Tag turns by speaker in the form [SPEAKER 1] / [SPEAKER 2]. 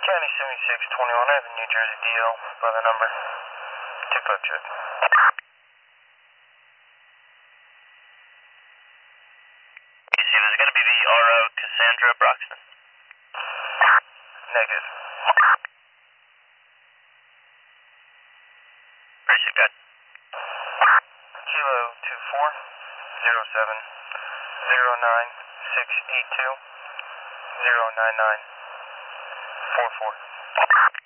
[SPEAKER 1] County 7621 Avenue, New Jersey, DL, by the number 25 check. You see, there's going to be the RO Cassandra Broxton. Negative. Appreciate that. Kilo 2407 09682 09944.